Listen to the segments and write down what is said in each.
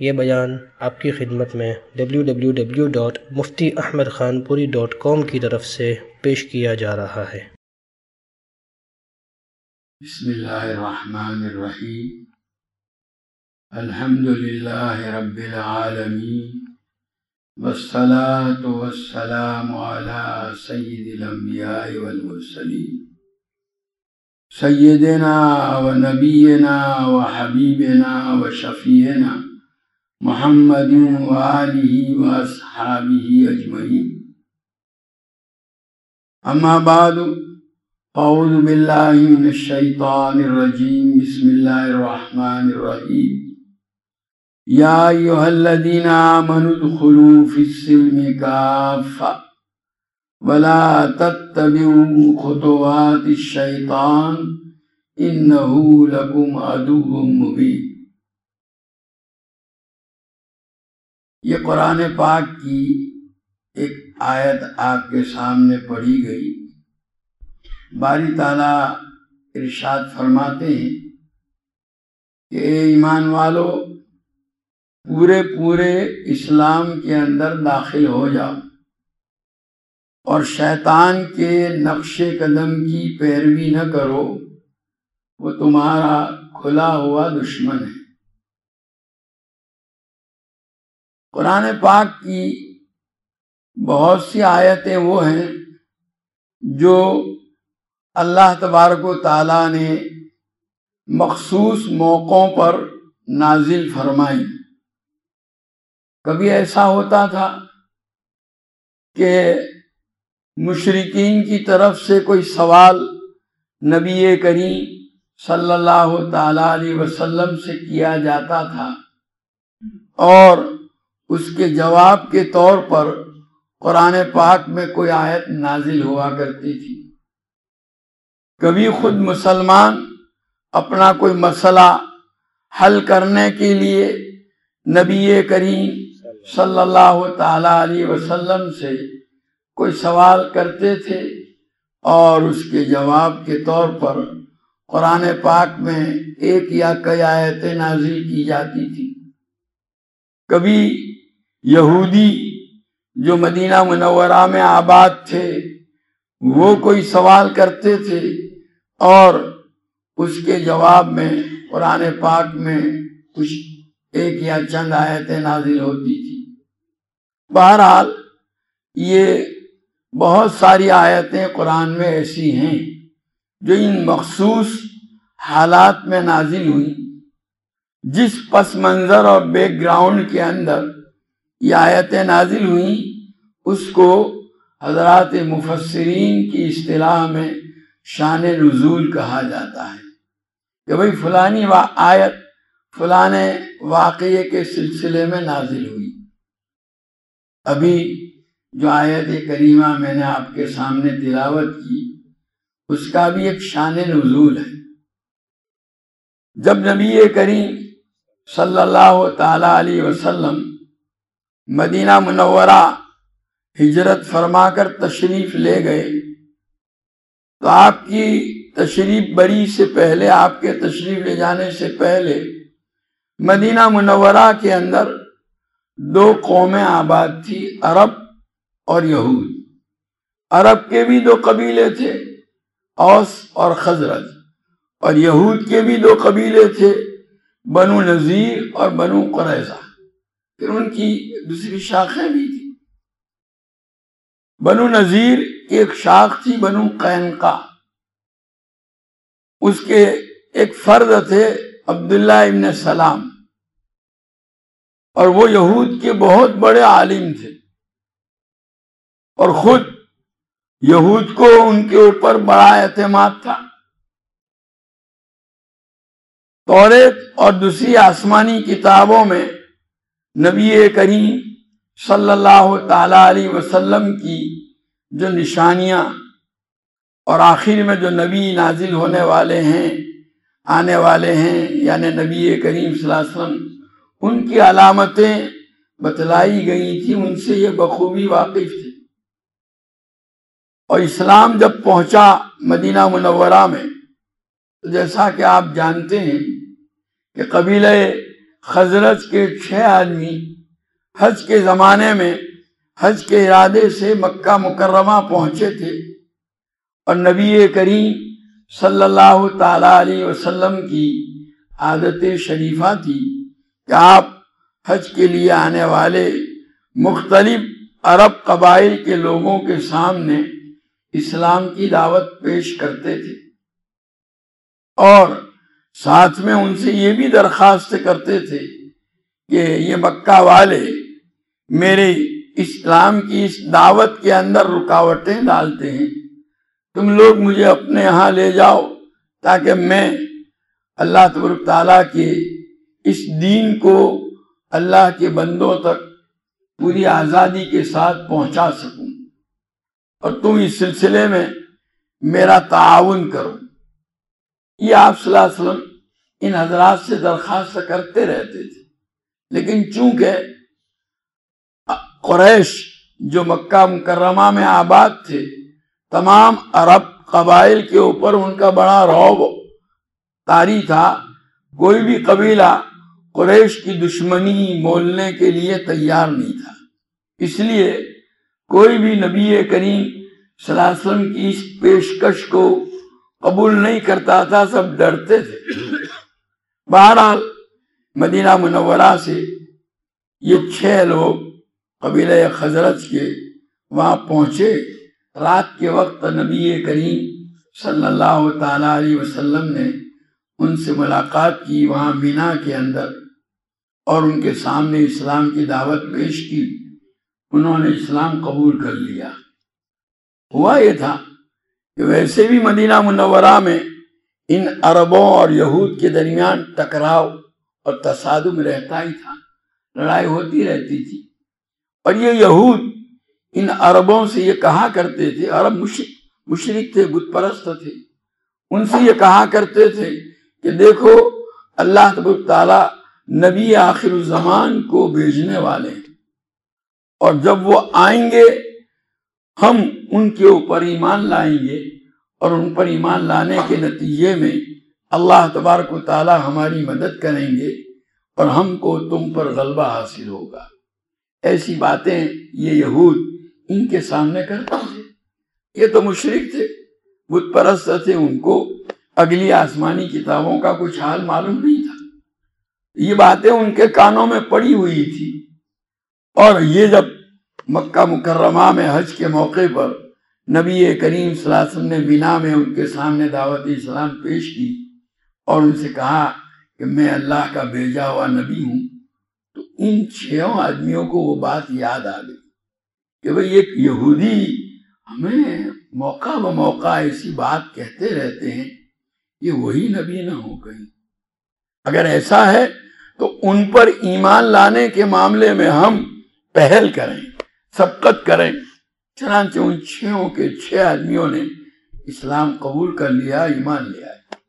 یہ بیان آپ کی خدمت میں www.muftiahmedkhanpuri.com کی طرف سے پیش کیا جا رہا ہے۔ بسم اللہ الرحمن الرحیم۔ الحمد للہ رب العالمین، والصلاة والسلام علی سید الانبیاء والمرسلین، سیدنا و نبینا و حبیبنا و شفیعنا محمد و آلہ و اصحابہ اجمعین۔ اما بعد، اعوذ باللہ من الشیطان الرجیم، بسم اللہ الرحمن الرحیم۔ یا ایہا الذین آمنوا ادخلوا فی السلم کافۃ ولا تتبعوا خطوات الشیطان انہ لکم عدو مبین۔ یہ قرآن پاک کی ایک آیت آپ کے سامنے پڑھی گئی۔ باری تعالیٰ ارشاد فرماتے ہیں کہ اے ایمان والو، پورے اسلام کے اندر داخل ہو جاؤ اور شیطان کے نقش قدم کی پیروی نہ کرو، وہ تمہارا کھلا ہوا دشمن ہے۔ قرآن پاک کی بہت سی آیتیں وہ ہیں جو اللہ تبارک و تعالیٰ نے مخصوص موقعوں پر نازل فرمائی۔ کبھی ایسا ہوتا تھا کہ مشرکین کی طرف سے کوئی سوال نبی کریم صلی اللہ تعالیٰ علیہ وسلم سے کیا جاتا تھا اور اس کے جواب کے طور پر قرآن پاک میں کوئی آیت نازل ہوا کرتی تھی۔ کبھی خود مسلمان اپنا کوئی مسئلہ حل کرنے کے لیے نبی کریم صلی اللہ تعالیٰ علیہ وسلم سے کوئی سوال کرتے تھے اور اس کے جواب کے طور پر قرآن پاک میں ایک یا کئی آیتیں نازل کی جاتی تھی۔ کبھی یہودی جو مدینہ منورہ میں آباد تھے وہ کوئی سوال کرتے تھے اور اس کے جواب میں قرآن پاک میں کچھ ایک یا چند آیتیں نازل ہوتی تھی۔ بہرحال یہ بہت ساری آیتیں قرآن میں ایسی ہیں جو ان مخصوص حالات میں نازل ہوئی۔ جس پس منظر اور بیک گراؤنڈ کے اندر یہ آیتیں نازل ہوئیں اس کو حضرات مفسرین کی اصطلاح میں شان نزول کہا جاتا ہے کہ بھئی فلانی آیت فلانے واقعے کے سلسلے میں نازل ہوئی۔ ابھی جو آیت کریمہ میں نے آپ کے سامنے تلاوت کی اس کا بھی ایک شان نزول ہے۔ جب نبی کریم صلی اللہ تعالیٰ علیہ وسلم مدینہ منورہ ہجرت فرما کر تشریف لے گئے تو آپ کی تشریف بری سے پہلے، آپ کے تشریف لے جانے سے پہلے مدینہ منورہ کے اندر دو قومیں آباد تھی، عرب اور یہود۔ عرب کے بھی دو قبیلے تھے، اوس اور خزرج، اور یہود کے بھی دو قبیلے تھے، بنو نذیر اور بنو قریظہ۔ پھر ان کی دوسری شاخیں بھی تھیں۔ بنو نذیر کی ایک شاخ تھی بنو قینقاع، اس کے ایک فرد تھے عبداللہ ابن سلام، اور وہ یہود کے بہت بڑے عالم تھے اور خود یہود کو ان کے اوپر بڑا اعتماد تھا۔ توریت اور دوسری آسمانی کتابوں میں نبی کریم صلی اللہ تعالیٰ علیہ وسلم کی جو نشانیاں اور آخر میں جو نبی نازل ہونے والے ہیں، آنے والے ہیں، یعنی نبی کریم صلی اللہ علیہ وسلم، ان کی علامتیں بتلائی گئی تھیں، ان سے یہ بخوبی واقف تھے۔ اور اسلام جب پہنچا مدینہ منورہ میں تو جیسا کہ آپ جانتے ہیں کہ قبیلہ خزرج کے 6 آدمی حج کے زمانے میں حج کے ارادے سے مکہ مکرمہ پہنچے تھے، اور نبی کریم صلی اللہ تعالی علیہ وسلم کی عادت شریفہ تھی کہ آپ حج کے لیے آنے والے مختلف عرب قبائل کے لوگوں کے سامنے اسلام کی دعوت پیش کرتے تھے، اور ساتھ میں ان سے یہ بھی درخواست کرتے تھے کہ یہ مکہ والے میرے اسلام کی اس دعوت کے اندر رکاوٹیں ڈالتے ہیں، تم لوگ مجھے اپنے یہاں لے جاؤ تاکہ میں اللہ تبارک تعالیٰ کے اس دین کو اللہ کے بندوں تک پوری آزادی کے ساتھ پہنچا سکوں، اور تم اس سلسلے میں میرا تعاون کرو۔ یہ آپ صلی اللہ علیہ وسلم ان حضرات سے درخواست کرتے رہتے تھے، لیکن چونکہ قریش جو مکہ مکرمہ میں آباد تھے، تمام عرب قبائل کے اوپر ان کا بڑا رعب طاری تھا، کوئی بھی قبیلہ قریش کی دشمنی مولنے کے لیے تیار نہیں تھا، اس لیے کوئی بھی نبی کریم صلی اللہ علیہ وسلم کی اس پیشکش کو قبول نہیں کرتا تھا، سب ڈرتے تھے۔ بہرحال مدینہ منورہ سے یہ 6 لوگ قبیلہ خزرج کے وہاں پہنچے۔ رات کے وقت نبی کریم صلی اللہ تعالی علیہ وسلم نے ان سے ملاقات کی وہاں مینا کے اندر، اور ان کے سامنے اسلام کی دعوت پیش کی۔ انہوں نے اسلام قبول کر لیا۔ ہوا یہ تھا کہ ویسے بھی مدینہ منورہ میں ان عربوں اور یہود کے درمیان ٹکراؤ اور تصادم رہتا ہی تھا، لڑائی ہوتی رہتی تھی، اور یہ یہود ان عربوں سے یہ کہا کرتے تھے، عرب مشرک تھے، بت پرست تھے، ان سے یہ کہا کرتے تھے کہ دیکھو اللہ تبارک تعالیٰ نبی آخر الزمان کو بھیجنے والے ہیں، اور جب وہ آئیں گے ہم ان کے اوپر ایمان لائیں گے، اور ان پر ایمان لانے کے نتیجے میں اللہ تبارک و تعالیٰ ہماری مدد کریں گے، اور ہم کو تم پر غلبہ حاصل ہوگا۔ ایسی باتیں یہ یہود ان کے سامنے کرتے تھے۔ یہ تو مشرک تھے، بت پرست تھے، ان کو اگلی آسمانی کتابوں کا کچھ حال معلوم نہیں تھا۔ یہ باتیں ان کے کانوں میں پڑی ہوئی تھی، اور یہ جب مکہ مکرمہ میں حج کے موقع پر نبی کریم صلی اللہ علیہ وسلم نے مینا میں ان کے سامنے دعوت اسلام پیش کی اور ان سے کہا کہ میں اللہ کا بھیجا ہوا نبی ہوں، تو ان 6 آدمیوں کو وہ بات یاد آ گئی کہ بھئی ایک یہودی ہمیں موقع بموقع ایسی بات کہتے رہتے ہیں، یہ وہی نبی نہ ہو گئی؟ اگر ایسا ہے تو ان پر ایمان لانے کے معاملے میں ہم پہل کریں، سبقت کریں۔ چنانچہ ان 6 کے 6 آدمیوں نے اسلام قبول کر لیا، ایمان لیا۔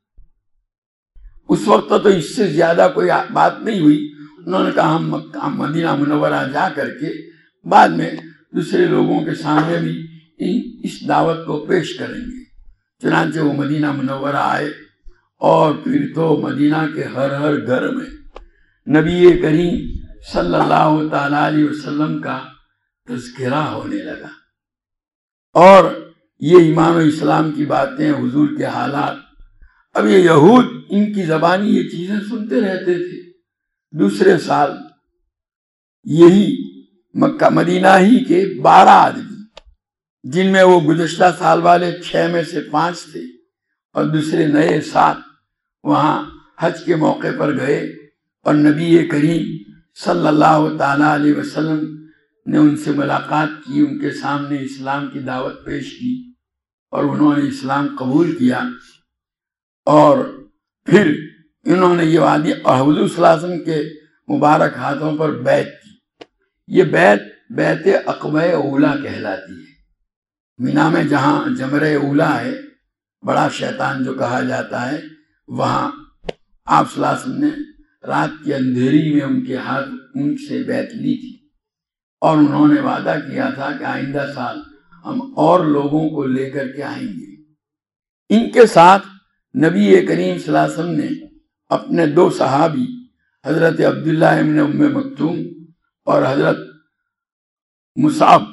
اس وقت تو اس سے زیادہ کوئی بات نہیں ہوئی۔ انہوں نے کہا ہم مدینہ منورہ جا کر کے بعد میں دوسرے لوگوں کے سامنے بھی اس دعوت کو پیش کریں گے۔ چنانچہ وہ مدینہ منورہ آئے، اور پھر تو مدینہ کے ہر گھر میں نبی کریم صلی اللہ تعالی علیہ وسلم کا تذکرہ ہونے لگا، اور یہ ایمان و اسلام کی باتیں، حضور کے حالات۔ اب یہ یہود ان کی زبانی یہ چیزیں سنتے رہتے تھے۔ دوسرے سال یہی مکہ مدینہ ہی کے 12 آدمی، جن میں وہ گزشتہ سال والے 6 میں سے 5 تھے، اور دوسرے نئے 7 وہاں حج کے موقع پر گئے، اور نبی کریم صلی اللہ تعالی علیہ وسلم نے ان سے ملاقات کی، ان کے سامنے اسلام کی دعوت پیش کی، اور انہوں نے اسلام قبول کیا، اور پھر انہوں نے یہ وعدے اور حضور صلی اللہ علیہ وسلم کے مبارک ہاتھوں پر بیعت کی۔ یہ بیعت عقبہ اولیٰ کہلاتی ہے۔ مینا میں جہاں جمرہ اولیٰ ہے، بڑا شیطان جو کہا جاتا ہے، وہاں آپ صلی اللہ علیہ وسلم نے رات کی اندھیری میں ان کے ہاتھ ان سے بیعت لی تھی، اور انہوں نے وعدہ کیا تھا کہ آئندہ سال ہم اور لوگوں کو لے کر کے آئیں گے۔ ان کے ساتھ نبی کریم صلی اللہ علیہ وسلم نے اپنے 2 صحابی حضرت عبداللہ ابن ام مکتوم اور حضرت مصعب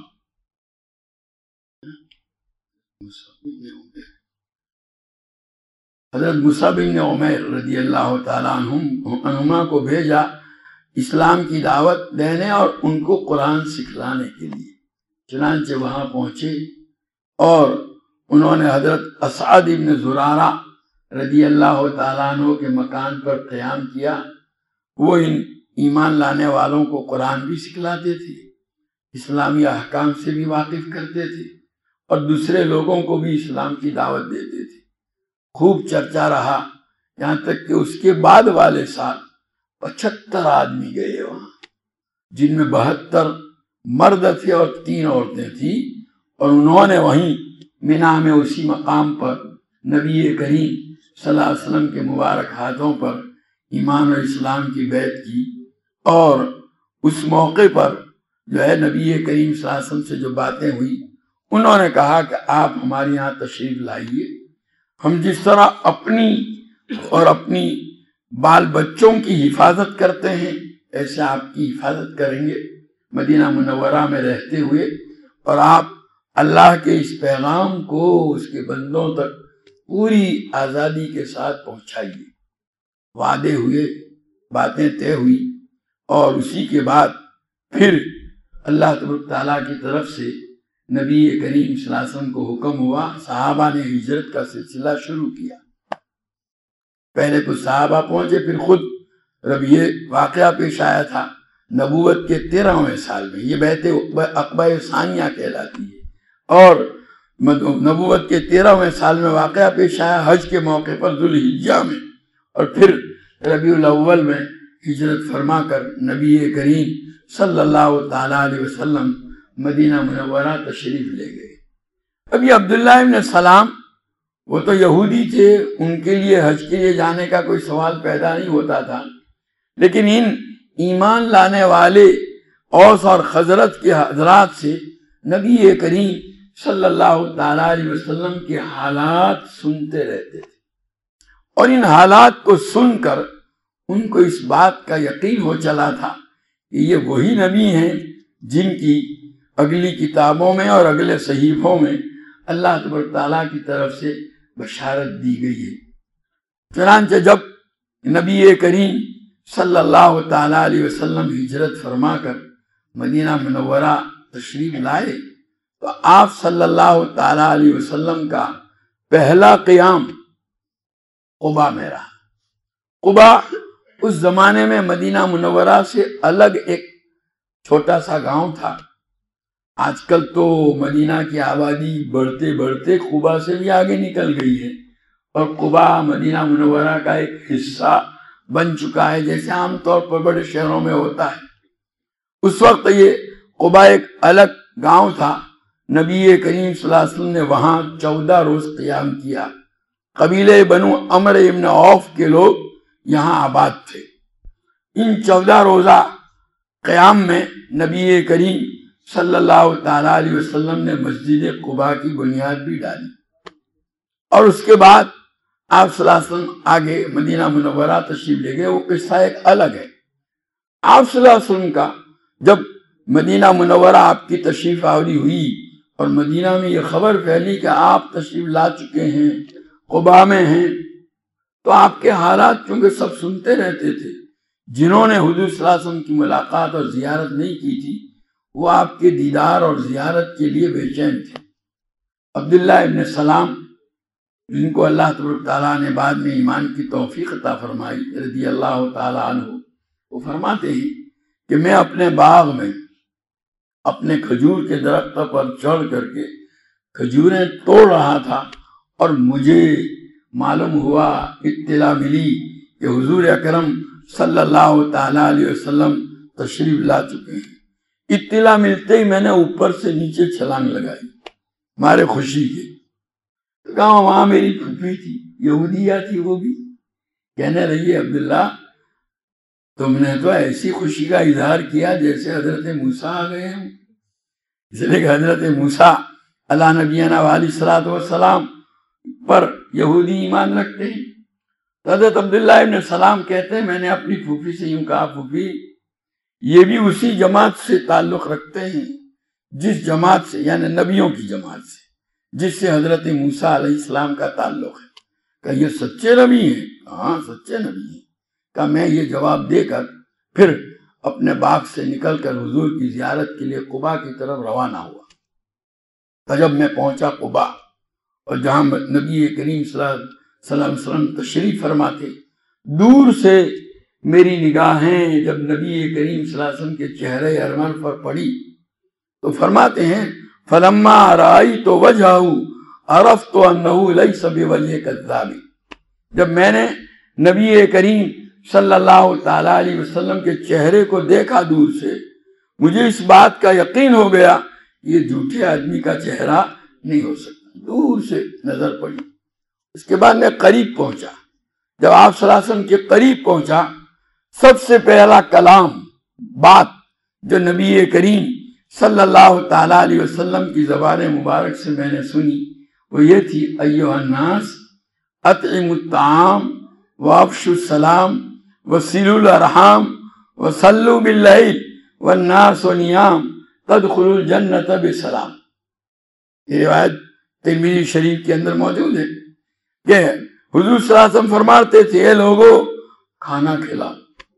بن عمیر رضی اللہ تعالیٰ عنہما کو بھیجا اسلام کی دعوت دینے اور ان کو قرآن سکھلانے کے لیے۔ چنانچہ وہاں پہنچے اور انہوں نے حضرت اسعد ابن زرارہ رضی اللہ تعالیٰ عنہ کے مکان پر قیام کیا۔ وہ ان ایمان لانے والوں کو قرآن بھی سکھلاتے تھے، اسلامی احکام سے بھی واقف کرتے تھے، اور دوسرے لوگوں کو بھی اسلام کی دعوت دیتے تھے۔ خوب چرچا رہا، یہاں تک کہ اس کے بعد والے سال 75 آدمی گئے وہاں، جن میں 72 مرد تھے اور 3 عورتیں تھیں، اور انہوں نے وہیں مینا میں اسی مقام پر نبی کریم صلی اللہ علیہ وسلم کے مبارک ہاتھوں پر ایمان اور اسلام کی بیعت کی۔ اور اس موقع پر جو ہے نبی کریم صلی اللہ علیہ وسلم سے جو باتیں ہوئی، انہوں نے کہا کہ آپ ہمارے یہاں تشریف لائیے، ہم جس طرح اپنی اور اپنی بال بچوں کی حفاظت کرتے ہیں ایسے آپ کی حفاظت کریں گے مدینہ منورہ میں رہتے ہوئے، اور آپ اللہ کے اس پیغام کو اس کے بندوں تک پوری آزادی کے ساتھ پہنچائیے۔ وعدے ہوئے، باتیں طے ہوئی، اور اسی کے بعد پھر اللہ تبارک تعالیٰ کی طرف سے نبی کریم صلی اللہ علیہ وسلم کو حکم ہوا، صحابہ نے ہجرت کا سلسلہ شروع کیا۔ پہلے کچھ صحابہ پہنچے، پھر خود رب یہ واقعہ پیش آیا تھا نبوت کے 13ویں سال میں، یہ بیعت عقبہ ثانیہ کہلاتی ہے، اور نبوت کے 13ویں سال میں واقعہ پیش آیا حج کے موقع پر ذوالحجہ میں، اور پھر ربیع الاول میں ہجرت فرما کر نبی کریم صلی اللہ تعالیٰ علیہ وسلم مدینہ منورہ تشریف لے گئے۔ اب یہ عبداللہ ابن سلام وہ تو یہودی تھے، ان کے لیے حج کے لیے جانے کا کوئی سوال پیدا نہیں ہوتا تھا، لیکن ان ایمان لانے والے اوس اور خزرج کے حضرات سے نبی کریم صلی اللہ تعالیٰ علیہ وسلم کے حالات سنتے رہتے تھے، اور ان حالات کو سن کر ان کو اس بات کا یقین ہو چلا تھا کہ یہ وہی نبی ہیں جن کی اگلی کتابوں میں اور اگلے صحیفوں میں اللہ تبارک تعالیٰ کی طرف سے بشارت دی گئی ہے۔ چنانچہ جب نبی کریم صلی اللہ تعالیٰ علیہ وسلم ہجرت فرما کر مدینہ منورہ تشریف لائے تو آپ صلی اللہ تعالیٰ علیہ وسلم کا پہلا قیام قباء میں رہا۔ قباء اس زمانے میں مدینہ منورہ سے الگ ایک چھوٹا سا گاؤں تھا۔ آج کل تو مدینہ کی آبادی بڑھتے بڑھتے قباء سے بھی آگے نکل گئی ہے، اور قباء مدینہ منورہ کا ایک حصہ بن چکا ہے، جیسے عام طور پر بڑے شہروں میں ہوتا ہے۔ اس وقت یہ قباء ایک الگ گاؤں تھا۔ نبی کریم صلی اللہ علیہ وسلم نے وہاں 14 روز قیام کیا۔ قبیلے بنو عمر ابن عوف کے لوگ یہاں آباد تھے۔ ان 14 روزہ قیام میں نبی کریم صلی اللہ تعالیٰ علیہ وسلم نے مسجد قباء کی بنیاد بھی ڈالی، اور اس کے بعد آپ صلی اللہ علیہ وسلم آگے مدینہ منورہ تشریف لے گئے۔ وہ قصہ ایک الگ ہے۔ آپ صلی اللہ علیہ وسلم کا جب مدینہ منورہ آپ کی تشریف آوری ہوئی اور مدینہ میں یہ خبر پھیلی کہ آپ تشریف لا چکے ہیں، قباء میں ہیں، تو آپ کے حالات چونکہ سب سنتے رہتے تھے۔ جنہوں نے حضور صلی اللہ علیہ وسلم کی ملاقات اور زیارت نہیں کی تھی وہ آپ کے دیدار اور زیارت کے لیے بے چین تھے۔ عبداللہ ابن سلام جن کو اللہ تبارک تعالیٰ نے بعد میں ایمان کی توفیق عطا فرمائی رضی اللہ تعالیٰ عنہ، وہ فرماتے ہیں کہ میں اپنے باغ میں اپنے کھجور کے درخت پر چڑھ کر کے کھجوریں توڑ رہا تھا، اور مجھے معلوم ہوا، اطلاع ملی کہ حضور اکرم صلی اللہ تعالیٰ علیہ وسلم تشریف لا چکے ہیں۔ اطلاع ملتے ہی میں نے اوپر سے نیچے چھلانگ لگائی مارے خوشی کے۔ تو کہا وہاں میری پھوپھی تھی، یہودیہ تھی، وہ بھی کہنے لگی عبداللہ تم نے تو ایسی خوشی کا اظہار کیا جیسے حضرت موسیٰ آ گئے ہیں۔ اس لیے کہ حضرت موسیٰ علیہ نبینا علیہ الصلوۃ والسلام پر یہودی ایمان رکھتے ہیں، حضرت عبداللہ ابن سلام کہتے ہیں میں نے اپنی پھوپھی سے یوں کہا، پھوپھی یہ بھی اسی جماعت سے تعلق رکھتے ہیں جس جماعت سے، یعنی نبیوں کی جماعت سے، جس سے حضرت موسیٰ علیہ السلام کا تعلق ہے۔ کہ یہ سچے نبی ہیں؟ ہاں سچے نبی ہیں۔ کہ میں یہ جواب دے کر پھر اپنے باغ سے نکل کر حضور کی زیارت کے لیے قباء کی طرف روانہ ہوا۔ تو جب میں پہنچا قباء، اور جہاں نبی کریم صلی اللہ علیہ وسلم تشریف فرما تھے، دور سے میری نگاہیں جب نبی کریم صلی اللہ علیہ وسلم کے چہرے ارمن پر پڑی تو فرماتے ہیں فلما رأیت وجہہ عرفت انہ لیس بوجہ کذاب۔ جب میں نے نبی کریم صلی اللہ تعالی علیہ وسلم کے چہرے کو دیکھا دور سے، مجھے اس بات کا یقین ہو گیا یہ جھوٹے آدمی کا چہرہ نہیں ہو سکتا۔ دور سے نظر پڑی۔ اس کے بعد میں قریب پہنچا۔ جب آپ صلی اللہ علیہ وسلم کے قریب پہنچا، سب سے پہلا کلام، بات جو نبی کریم صلی اللہ تعالی علیہ وسلم کی زبان مبارک سے میں نے سنی وہ یہ تھی ایھا الناس اطعموا الطعام وافشوا السلام وصلوا الارحام وصلوا باللیل والناس نیام تدخلوا الجنۃ بسلام۔ یہ روایت ترمذی شریف کے اندر موجود ہے کہ حضور صلی اللہ علیہ وسلم فرماتے تھے اے لوگو کھانا کھلاؤ۔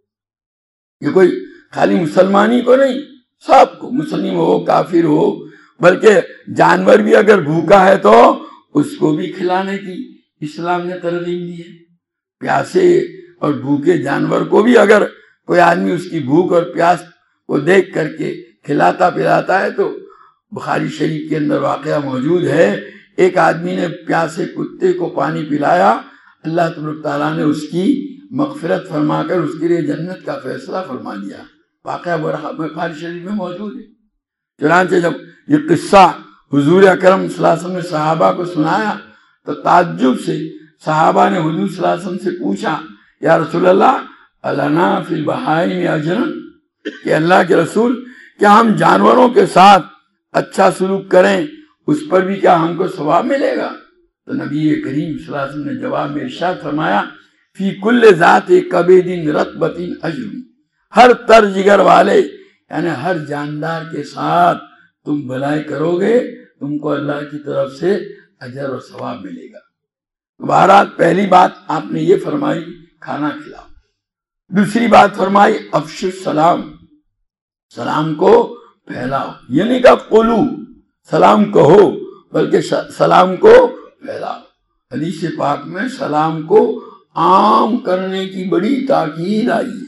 یہ کوئی خالی مسلمانی کو نہیں، سب کو، مسلم ہو کافر ہو، بلکہ جانور بھی اگر بھوکا ہے تو اس کو بھی کھلانے کی اسلام نے ترغیب دی ہے۔ پیاسے اور بھوکے جانور کو بھی اگر کوئی آدمی اس کی بھوک اور پیاس کو دیکھ کر کے کھلاتا پلاتا ہے تو بخاری شریف کے اندر واقعہ موجود ہے، ایک آدمی نے پیاسے کتے کو پانی پلایا، اللہ تبارک تعالیٰ نے اس کی مغفرت فرما کر اس کے لیے جنت کا فیصلہ فرما دیا۔ واقعہ بخاری شریف میں موجود ہے۔ چنانچہ جب یہ قصہ حضور اکرم صلی اللہ علیہ وسلم نے صحابہ کو سنایا تو تعجب سے صحابہ نے حضور صلی اللہ علیہ وسلم سے پوچھا یا رسول اللہ النا فی البہائم اجر، کہ اللہ کے رسول کیا ہم جانوروں کے ساتھ اچھا سلوک کریں اس پر بھی کیا ہم کو ثواب ملے گا؟ تو نبی کریم صلی اللہ علیہ وسلم نے جواب میں ارشاد فرمایا فی کل ذات کبد رطبۃ اجر، ہر تر جگر والے یعنی ہر جاندار کے ساتھ تم بھلائی کرو گے تم کو اللہ کی طرف سے اجر اور ثواب ملے گا۔ بہرحال پہلی بات آپ نے یہ فرمائی کھانا کھلاؤ۔ دوسری بات فرمائی افشوا السلام، سلام کو پھیلاؤ، یہ نہیں کہ قولو سلام کہو بلکہ سلام کو پھیلاؤ۔ حدیث پاک میں سلام کو عام کرنے کی بڑی تاکید آئی ہے۔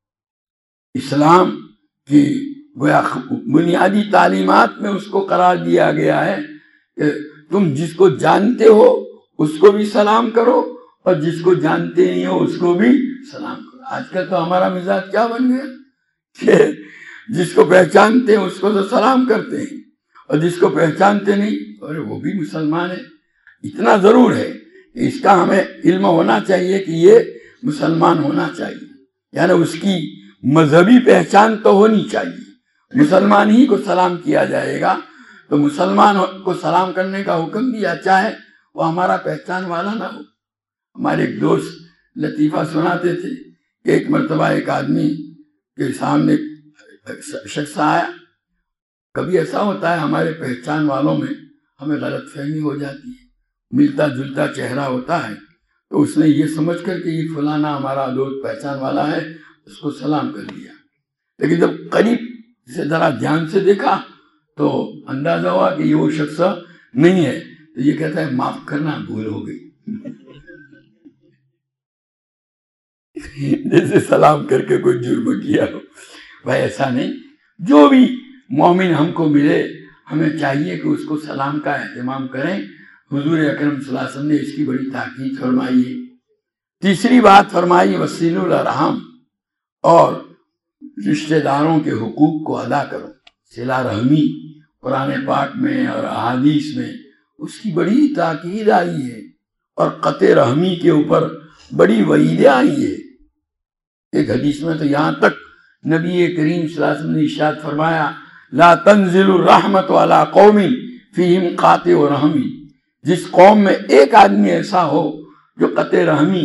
اسلام کی گویا بنیادی تعلیمات میں اس کو قرار دیا گیا ہے کہ تم جس کو جانتے ہو اس کو بھی سلام کرو اور جس کو جانتے نہیں ہو اس کو بھی سلام کرو۔ آج کل تو ہمارا مزاج کیا بن گیا کہ جس کو پہچانتے ہیں اس کو تو سلام کرتے ہیں اور جس کو پہچانتے نہیں اور وہ بھی مسلمان ہے۔ اتنا ضرور ہے کہ اس کا ہمیں علم ہونا چاہیے کہ یہ مسلمان ہونا چاہیے، یعنی اس کی مذہبی پہچان تو ہونی چاہیے۔ مسلمان ہی کو سلام کیا جائے گا تو مسلمان کو سلام کرنے کا حکم دیا، چاہے وہ ہمارا پہچان والا نہ ہو۔ ہمارے ایک دوست لطیفہ سناتے تھے کہ ایک مرتبہ ایک آدمی کے سامنے شخص آیا۔ کبھی ایسا ہوتا ہے ہمارے پہچان والوں میں ہمیں غلط فہمی ہو جاتی ہے، ملتا جلتا چہرہ ہوتا ہے تو اس نے یہ سمجھ کر کہ یہ فلانا ہمارا دوست پہچان والا ہے اس کو سلام کر دیا، لیکن جب قریب سے ذرا دھیان سے دیکھا تو اندازہ ہوا کہ یہ وہ شخص نہیں ہے، تو یہ کہتا ہے معاف کرنا بھول ہو گئی۔ جیسے سلام کر کے کوئی جرم کیا ہو۔ بھائی ایسا نہیں، جو بھی مومن ہم کو ملے ہمیں چاہیے کہ اس کو سلام کا اہتمام کریں۔ حضور اکرم صلی اللہ علیہ وسلم نے اس کی بڑی تاکید فرمائی ہے۔ تیسری بات فرمائی وصلوا الارحام، اور رشتہ داروں کے حقوق کو ادا کرو۔ صلہ رحمی قرآن پاک میں اور احادیث میں اس کی بڑی تاکید آئی ہے اور قطع رحمی کے اوپر بڑی وعیدیں آئی ہے۔ ایک حدیث میں تو یہاں تک نبی کریم صلی اللہ علیہ وسلم نے ارشاد فرمایا لا تنزل الرحمت علی قوم فیہم قاطع رحمی، جس قوم میں ایک آدمی ایسا ہو جو قطع رحمی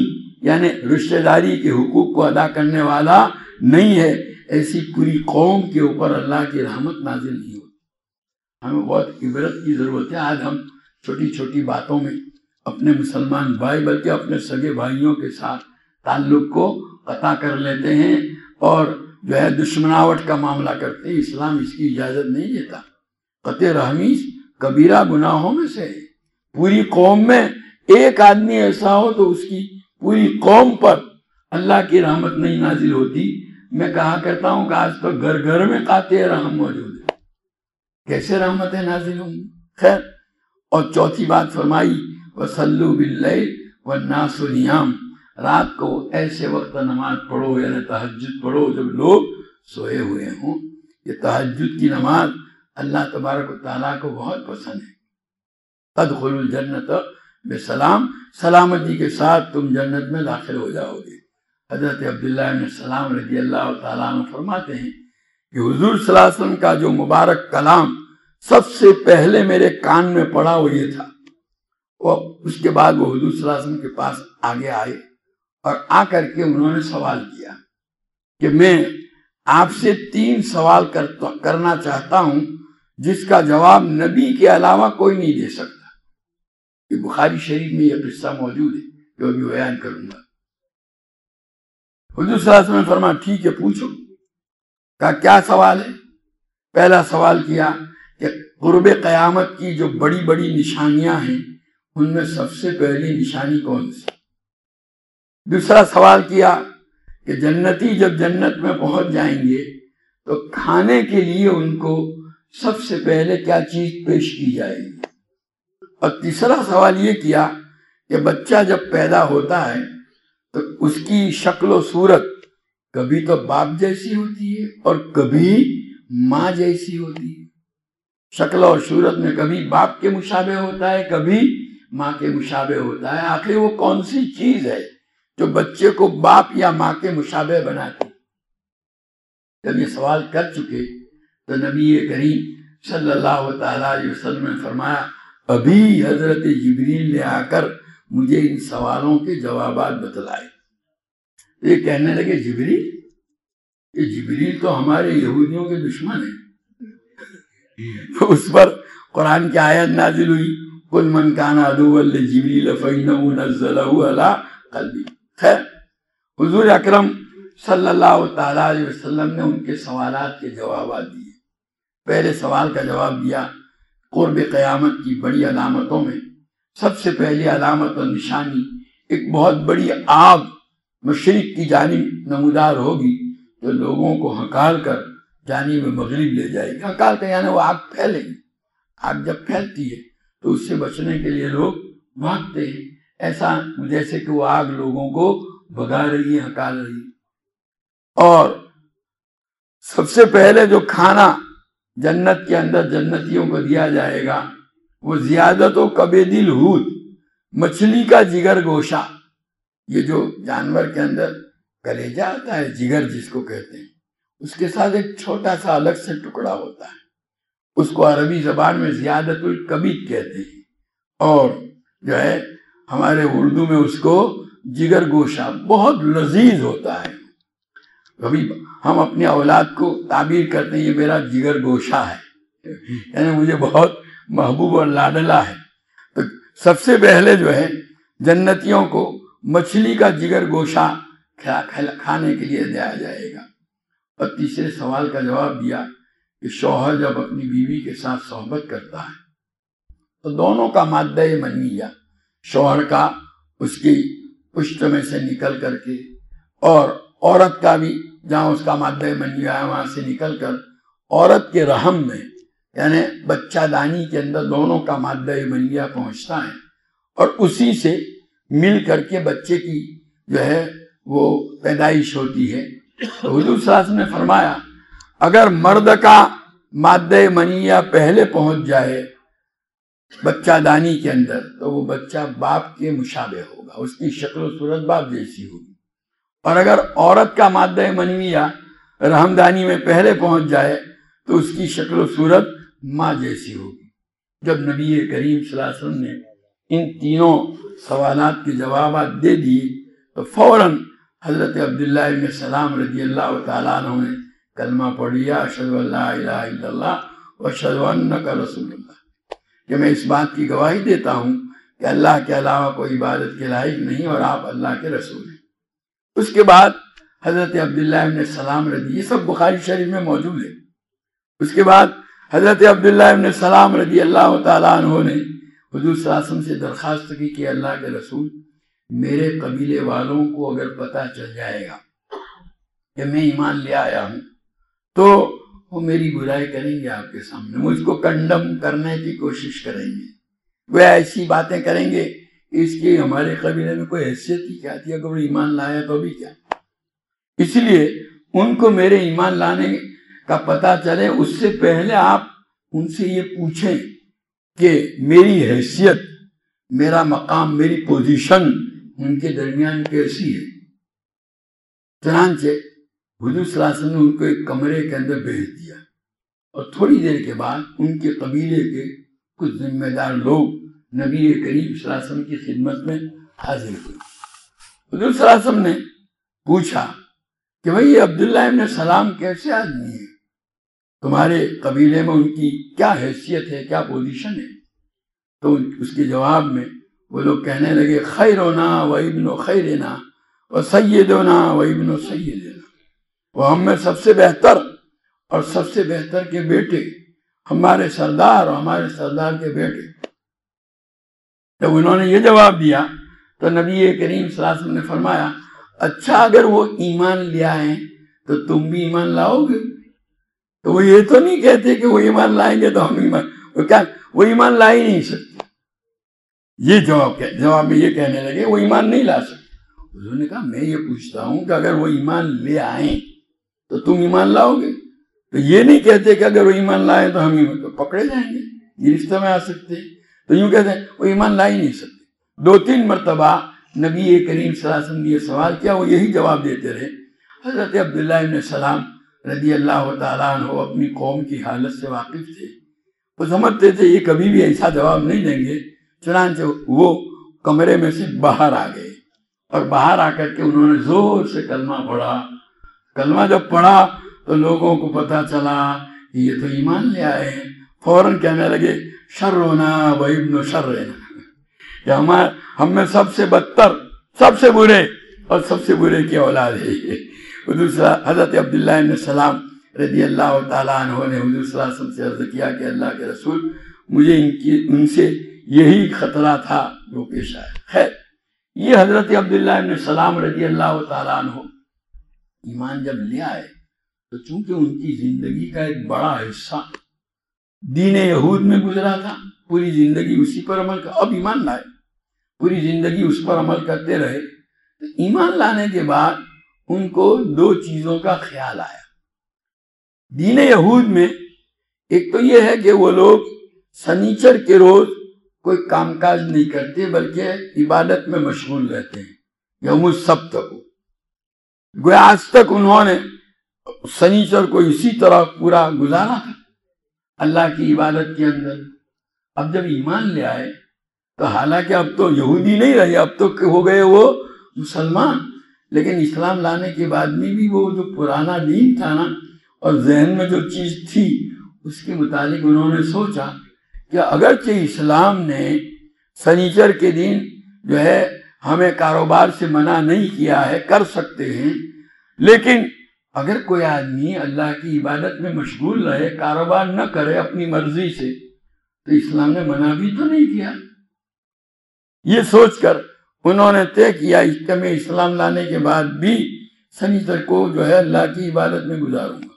یعنی رشتہ داری کے حقوق کو ادا کرنے والا نہیں ہے، ایسی پوری قوم کے اوپر اللہ کی رحمت نازل نہیں ہوتی۔ ہمیں بہت عبرت کی ضرورت ہے۔ آج ہم چھوٹی چھوٹی باتوں میں اپنے مسلمان بھائی بلکہ اپنے سگے بھائیوں کے ساتھ تعلق کو قطع کر لیتے ہیں اور جو ہے دشمناوٹ کا معاملہ کرتے ہیں۔ اسلام اس کی اجازت نہیں دیتا۔ قطع رحمی کبیرہ گناہوں میں سے ہے۔ پوری قوم میں ایک آدمی ایسا ہو تو اس کی پوری قوم پر اللہ کی رحمت نہیں نازل ہوتی۔ میں کہا کرتا ہوں کہ آج تو گھر گھر میں قاطع رحم موجود ہے، کیسے رحمتیں نازل ہوں گی؟ خیر، اور چوتھی بات فرمائی وَصَلُّوا بِاللَّيْلِ وَالنَّاسُ نِيَامٌ، رات کو ایسے وقت نماز پڑھو یعنی تہجد پڑھو جب لوگ سوئے ہوئے ہوں۔ یہ تہجد کی نماز اللہ تبارک و تعالیٰ کو بہت پسند ہے۔ تدخلوا الجنت بسلام، سلامتی کے ساتھ تم جنت میں داخل ہو جاؤ گے۔ حضرت عبداللہ بن سلام رضی اللہ تعالیٰ عنہ فرماتے ہیں کہ حضور صلی اللہ علیہ وسلم کا جو مبارک کلام سب سے پہلے میرے کان میں پڑا وہ یہ تھا، اور اس کے بعد وہ حضور صلی اللہ علیہ وسلم کے پاس آگے آئے اور آ کر کے انہوں نے سوال کیا کہ میں آپ سے 3 سوال کرنا چاہتا ہوں جس کا جواب نبی کے علاوہ کوئی نہیں دے سکتا۔ یہ بخاری شریف میں یہ قصہ موجود ہے جو ابھی بیان کروں گا۔ حضور صلی اللہ علیہ وسلم نے فرمایا ٹھیک ہے پوچھو۔ کہا کیا سوال ہے؟ پہلا سوال کیا کہ قرب قیامت کی جو بڑی بڑی نشانیاں ہیں ان میں سب سے پہلی نشانی کون سی؟ دوسرا سوال کیا کہ جنتی جب جنت میں پہنچ جائیں گے تو کھانے کے لیے ان کو سب سے پہلے کیا چیز پیش کی جائے گی؟ اور تیسرا سوال یہ کیا کہ بچہ جب پیدا ہوتا ہے تو اس کی شکل و صورت کبھی تو باپ جیسی ہوتی ہے اور کبھی ماں جیسی ہوتی ہے۔ شکل اور صورت میں کبھی باپ کے مشابہ ہوتا ہے کبھی ماں کے مشابہ ہوتا ہے۔ آخر وہ کون سی چیز ہے جو بچے کو باپ یا ماں کے مشابہ بناتی؟ جب یہ سوال کر چکے تو نبی کریم صلی اللہ تعالیٰ علیہ وسلم نے فرمایا ابھی حضرت جبریل نے آ کر مجھے ان سوالوں کے جوابات بتلائے۔ یہ کہنے لگے جبریل تو ہمارے یہودیوں کے دشمن ہیں۔ تو اس پر قرآن کی آیت نازل ہوئی قُلْ مَنْ كَانَ عَدُوًّا لِجِبْرِيلَ فَإِنَّهُ نَزَّلَهُ عَلَىٰ قَلْبِهِ۔ خیر، حضور اکرم صلی اللہ تعالیٰ علیہ وسلم نے ان کے سوالات کے جوابات دیے۔ پہلے سوال کا جواب دیا قرب قیامت کی بڑی علامتوں میں سب سے پہلی علامت اور نشانی ایک بہت بڑی آگ مشرق کی جانب نمودار ہوگی جو لوگوں کو ہکال کر جانب مغرب لے جائے گی۔ ہکال کر یعنی وہ آگ پھیلے گی۔ آگ جب پھیلتی ہے تو اس سے بچنے کے لیے لوگ بھاگتے ہیں، ایسا جیسے کہ وہ آگ لوگوں کو بھگا رہی ہے، ہکال رہی ہے۔ اور سب سے پہلے جو کھانا جنت کے اندر جنتیوں کو دیا جائے گا وہ زیادت و کبد الحوت، مچھلی کا جگر گوشہ۔ یہ جو جانور کے اندر کلیجہ آتا ہے، جگر جس کو کہتے ہیں، اس کے ساتھ ایک چھوٹا سا الگ سے ٹکڑا ہوتا ہے، اس کو عربی زبان میں زیادت الکبد کہتے ہیں، اور جو ہے ہمارے اردو میں اس کو جگر گوشہ، بہت لذیذ ہوتا ہے۔ کبھی ہم اپنی اولاد کو تعبیر کرتے ہیں یہ میرا جگر گوشہ ہے، یعنی مجھے بہت محبوب اور لاڈلا ہے۔ تو سب سے پہلے جو ہے جنتیوں کو مچھلی کا جگر گوشہ کھانے کے لیے دیا جائے گا۔ اور تیسرے سوال کا جواب دیا کہ شوہر جب اپنی بیوی کے ساتھ صحبت کرتا ہے تو دونوں کا مادہ منیہ، شوہر کا اس کی پشت میں سے نکل کر کے اور عورت کا بھی جہاں اس کا مادہ منیہ ہے وہاں سے نکل کر عورت کے رحم میں یعنی بچہ دانی کے اندر دونوں کا مادہ منیہ پہنچتا ہے اور اسی سے مل کر کے بچے کی جو ہے وہ پیدائش ہوتی ہے۔ تو حضور صلی اللہ علیہ وسلم نے فرمایا اگر مرد کا مادہ منیہ پہلے پہنچ جائے بچہ دانی کے اندر تو وہ بچہ باپ کے مشابہ ہوگا، اس کی شکل و صورت باپ جیسی ہوگی، اور اگر عورت کا مادہ منیہ رحمدانی میں پہلے پہنچ جائے تو اس کی شکل و صورت ماں جیسی ہوگی۔ جب نبی کریم صلی اللہ علیہ وسلم نے ان تینوں سوالات کے جوابات دے دیے تو فوراً حضرت عبداللہ ابن سلام رضی اللہ تعالیٰ عنہ نے کلمہ پڑھ لیا، اشہد ان لا الہ الا اللہ واشہد انک رسول اللہ، کہ میں اس بات کی گواہی دیتا ہوں کہ اللہ کے علاوہ کوئی عبادت کے لائق نہیں اور آپ اللہ کے رسول ہیں۔ اس کے بعد حضرت عبداللہ ابن سلام رضی، یہ سب بخاری شریف میں موجود ہے، اس کے بعد حضرت عبداللہ ابن سلام رضی اللہ تعالیٰ عنہ نے حضور صلی اللہ علیہ وسلم سے درخواست کی کہ اللہ کے رسول، میرے قبیلے والوں کو اگر پتہ چل جائے گا کہ میں ایمان لے آیا ہوں تو وہ میری برائی کریں گے آپ کے سامنے، مجھ کو کنڈم کرنے کی کوشش کریں گے، وہ ایسی باتیں کریں گے کہ اس کی ہمارے قبیلے میں کوئی حیثیت ہی کیا تھی، اگر وہ ایمان لایا تو بھی کیا۔ اس لیے ان کو میرے ایمان لانے کا پتہ چلے اس سے پہلے آپ ان سے یہ پوچھیں کہ میری حیثیت، میرا مقام، میری پوزیشن ان کے درمیان کیسی ہے۔ چنانچہ حضور صلی اللہ علیہ وسلم نے ان کو ایک کمرے کے اندر بھیج دیا، اور تھوڑی دیر کے بعد ان کے قبیلے کے کچھ ذمہ دار لوگ نبی کریم صلی اللہ علیہ وسلم کی خدمت میں حاضر ہوئے۔ حضور صلی اللہ علیہ وسلم نے پوچھا کہ بھئی یہ عبداللہ ابن سلام کیسے آدمی ہے، تمہارے قبیلے میں ان کی کیا حیثیت ہے، کیا پوزیشن ہے؟ تو اس کے جواب میں وہ لوگ کہنے لگے خیرنا و ابن خیرنا و سیدنا و ابن سیدنا، وہ ہم میں سب سے بہتر اور سب سے بہتر کے بیٹے، ہمارے سردار اور ہمارے سردار کے بیٹے۔ جب انہوں نے یہ جواب دیا تو نبی کریم صلی اللہ علیہ وسلم نے فرمایا اچھا اگر وہ ایمان لے آئیں تو تم بھی ایمان لاؤ گے؟ تو وہ یہ تو نہیں کہتے کہ وہ ایمان لائیں گے تو ہم ایمان، وہ ایمان لا ہی نہیں سکتے۔ یہ جواب میں یہ کہنے لگے وہ ایمان نہیں لا سکتے۔ انہوں نے کہا میں یہ پوچھتا ہوں کہ اگر وہ ایمان لے آئیں تو تم ایمان لاؤ گے؟ تو یہ نہیں کہتے کہ اگر وہ ایمان لائیں تو ہم ایمان، تو پکڑے جائیں گے، گرفتہ میں آ سکتے ہیں۔ تو یوں کہتے ہیں وہ ایمان لا ہی نہیں سکتے۔ 2-3 مرتبہ نبی کریم صلی اللہ علیہ وسلم نے یہ سوال کیا، وہ یہی جواب دیتے رہے۔ حضرت عبداللہ ابن سلام رضی اللہ تعالیٰ عنہ اپنی قوم کی حالت سے واقف تھے، وہ سمجھتے تھے یہ کبھی بھی ایسا جواب نہیں دیں گے، چنانچہ وہ کمرے میں سے باہر آ گئے، اور باہر آ کر کے انہوں نے زور سے کلمہ پڑھا۔ کلمہ جب پڑھا تو لوگوں کو پتہ چلا کہ یہ تو ایمان لے آئے ہیں، فوراً کہنے لگے شرنا و ابن شرنا، کہ ہم میں سب سے بدتر، سب سے برے اور سب سے برے کی اولاد ہے یہ۔ حضرت عبداللہ ابن سلام رضی اللہ تعالیٰ عنہ نے حضور صلی اللہ علیہ وسلم سے عرض کیا کہ اللہ کے رسول، مجھے ان سے یہی خطرہ تھا جو پیش آیا۔ خیر، یہ حضرت عبداللہ ابن سلام رضی اللہ تعالیٰ عنہ ایمان جب لے آئے تو چونکہ ان کی زندگی کا ایک بڑا حصہ دین یہود میں گزرا تھا، پوری زندگی اسی پر عمل کر، اب ایمان لائے، پوری زندگی اس پر عمل کرتے رہے۔ تو ایمان لانے کے بعد ان کو 2 چیزوں کا خیال آیا۔ دین یہود میں ایک تو یہ ہے کہ وہ لوگ سنیچر کے روز کوئی کام کاج نہیں کرتے بلکہ عبادت میں مشغول رہتے ہیں، یوم السبت کو۔ گویا آج تک انہوں نے سنیچر کو اسی طرح پورا گزارا تھا اللہ کی عبادت کے اندر۔ اب جب ایمان لے آئے تو حالانکہ اب تو یہودی نہیں رہے، اب تو ہو گئے وہ مسلمان، لیکن اسلام لانے کے بعد میں بھی وہ جو پرانا دین تھا نا، اور ذہن میں جو چیز تھی اس کے متعلق انہوں نے سوچا کہ اگرچہ اسلام نے سنیچر کے دن جو ہے ہمیں کاروبار سے منع نہیں کیا ہے، کر سکتے ہیں، لیکن اگر کوئی آدمی اللہ کی عبادت میں مشغول رہے، کاروبار نہ کرے اپنی مرضی سے، تو اسلام نے منع بھی تو نہیں کیا۔ یہ سوچ کر انہوں نے طے کیا کہ میں اسلام لانے کے بعد بھی سنیچر کو جو ہے اللہ کی عبادت میں گزاروں گا۔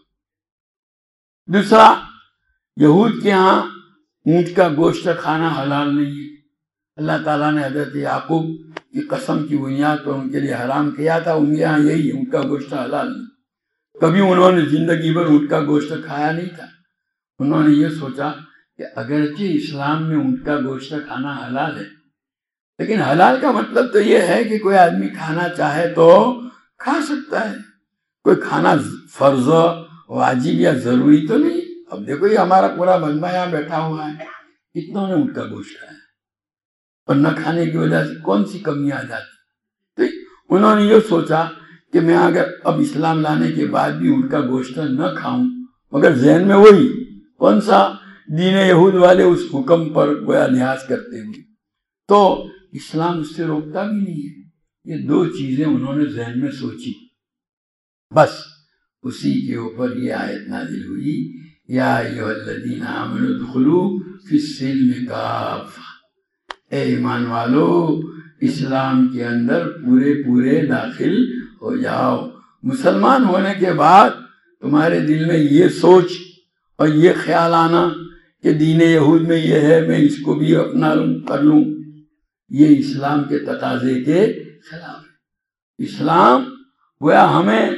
دوسرا، یہود کے ہاں اونٹ کا گوشت کھانا حلال نہیں ہے۔ اللہ تعالیٰ نے حضرت یعقوب کی قسم کی بنیاد پر ان کے لیے حرام کیا تھا، ان کے یہاں یہی اونٹ کا گوشت حلال نہیں۔ کبھی انہوں نے زندگی بھر اونٹ کا گوشت کھایا نہیں تھا۔ انہوں نے یہ سوچا کہ اگرچہ اسلام میں اونٹ کا گوشت کھانا حلال ہے، لیکن حلال کا مطلب تو یہ ہے کہ کوئی آدمی کھانا چاہے تو کھا سکتا ہے، کوئی کھانا فرض واجب یا ضروری تو نہیں۔ اب دیکھو یہ ہمارا پورا مجمع یہاں بیٹھا ہوا ہے، کتنوں نے اونٹ کا گوشت کھایا، اور نہ کھانے کی وجہ سے کون سی کمی آ جاتی۔ تو انہوں نے یہ سوچا کہ میں اگر اب اسلام لانے کے بعد بھی اونٹ کا گوشت نہ کھاؤں، مگر ذہن میں وہی کون سا دین یہود والے اس حکم پر گویا لحاظ کرتے ہوئے، تو اسلام اس سے روکتا بھی نہیں ہے۔ یہ دو چیزیں انہوں نے ذہن میں سوچی، بس اسی کے اوپر یہ آیت نازل ہوئی، یا ایھا الذین آمنوا ادخلوا فی السلم کافہ، اے ایمان والو اسلام کے اندر پورے پورے داخل ہو جاؤ۔ مسلمان ہونے کے بعد تمہارے دل میں یہ سوچ اور یہ خیال آنا کہ دین یہود میں یہ ہے، میں اس کو بھی اپنا کر لوں، یہ اسلام کے تقاضے کے خلاف ہے۔ اسلام گویا ہمیں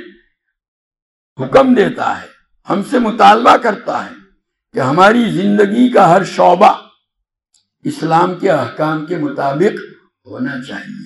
حکم دیتا ہے، ہم سے مطالبہ کرتا ہے کہ ہماری زندگی کا ہر شعبہ اسلام کے احکام کے مطابق ہونا چاہیے۔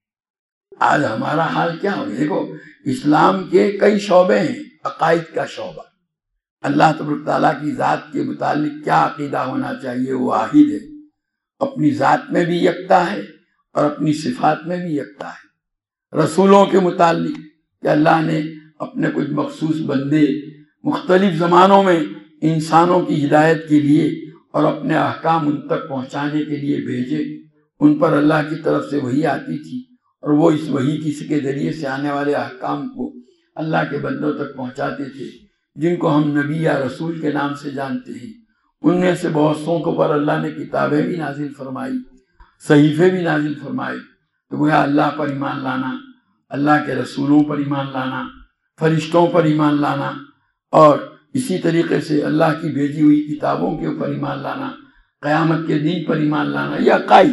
آج ہمارا حال کیا ہو؟ دیکھو اسلام کے کئی شعبے ہیں۔ عقائد کا شعبہ، اللہ تبارک تعالیٰ کی ذات کے متعلق کیا عقیدہ ہونا چاہیے، وہ واحد ہے، اپنی ذات میں بھی یکتا ہے اور اپنی صفات میں بھی یکتا ہے۔ رسولوں کے متعلق کہ اللہ نے اپنے کچھ مخصوص بندے مختلف زمانوں میں انسانوں کی ہدایت کے لیے اور اپنے احکام ان تک پہنچانے کے لیے بھیجے، ان پر اللہ کی طرف سے وحی آتی تھی اور وہ اس وحی کسی کے ذریعے سے آنے والے احکام کو اللہ کے بندوں تک پہنچاتے تھے، جن کو ہم نبی یا رسول کے نام سے جانتے ہیں۔ ان میں سے بہت سوں کو پر اللہ نے کتابیں بھی نازل فرمائی، صحیفے بھی نازل فرمائے۔ تو گویا اللہ پر ایمان لانا، اللہ کے رسولوں پر ایمان لانا، فرشتوں پر ایمان لانا، اور اسی طریقے سے اللہ کی بھیجی ہوئی کتابوں کے اوپر ایمان لانا، قیامت کے دن پر ایمان لانا، یہ عقائد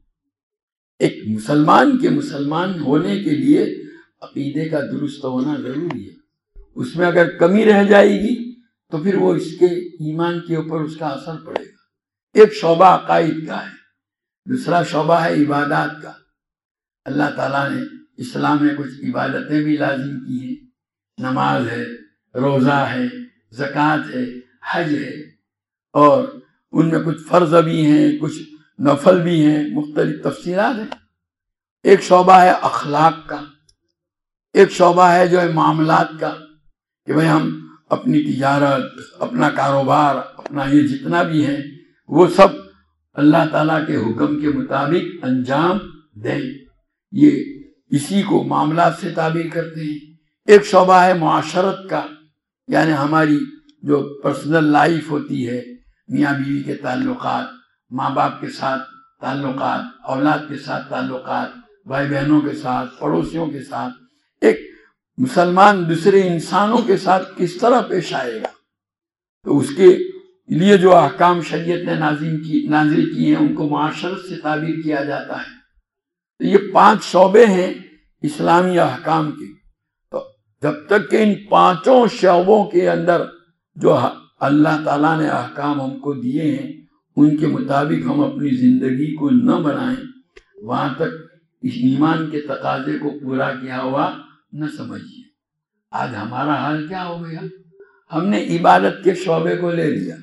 ایک مسلمان کے مسلمان ہونے کے لیے عقیدے کا درست ہونا ضروری ہے۔ اس میں اگر کمی رہ جائے گی تو پھر وہ اس کے ایمان کے اوپر اس کا اثر پڑے گا۔ ایک شعبہ عقائد کا ہے، دوسرا شعبہ ہے عبادات کا۔ اللہ تعالیٰ نے اسلام میں کچھ عبادتیں بھی لازم کی ہیں، نماز ہے، روزہ ہے، زکوٰۃ ہے، حج ہے، اور ان میں کچھ فرض بھی ہیں، کچھ نفل بھی ہیں، مختلف تفصیلات ہیں۔ ایک شعبہ ہے اخلاق کا، ایک شعبہ ہے جو ہے معاملات کا، کہ بھئی ہم اپنی تجارت، اپنا کاروبار، اپنا یہ جتنا بھی ہے وہ سب اللہ تعالیٰ کے حکم کے مطابق انجام دیں، یہ اسی کو معاملات سے تعبیر کرتے ہیں۔ ایک شعبہ ہے معاشرت کا، یعنی ہماری جو پرسنل لائف ہوتی ہے، میاں بیوی کے تعلقات، ماں باپ کے ساتھ تعلقات، اولاد کے ساتھ تعلقات، بھائی بہنوں کے ساتھ، پڑوسیوں کے ساتھ، ایک مسلمان دوسرے انسانوں کے ساتھ کس طرح پیش آئے گا، تو اس کے لیے جو احکام شریعت نے نازل کیے ہیں ان کو معاشرت سے تعبیر کیا جاتا ہے۔ تو یہ 5 شعبے ہیں اسلامی احکام کے۔ تو جب تک کہ ان 5 شعبوں کے اندر جو اللہ تعالیٰ نے احکام ہم کو دیے ہیں ان کے مطابق ہم اپنی زندگی کو نہ بنائیں، وہاں تک اس ایمان کے تقاضے کو پورا کیا ہوا نہ سمجھیے۔ آج ہمارا حال کیا ہو گیا؟ ہم نے عبادت کے شعبے کو لے لیا،